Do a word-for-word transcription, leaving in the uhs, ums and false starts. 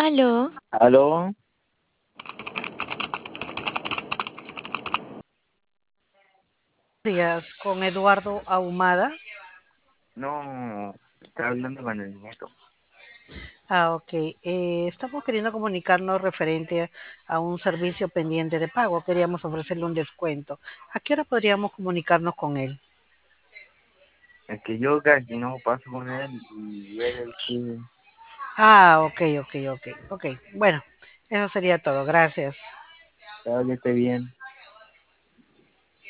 Aló, ¿Aló? Días con Eduardo Ahumada. No, está hablando con el nieto. Ah, ok. Eh, estamos queriendo comunicarnos referente a un servicio pendiente de pago. Queríamos ofrecerle un descuento. ¿A qué hora podríamos comunicarnos con él? Es que yo casi no paso con él y él el que Ah, ok, ok, ok, ok. Bueno, eso sería todo. Gracias. sabe que esté bien.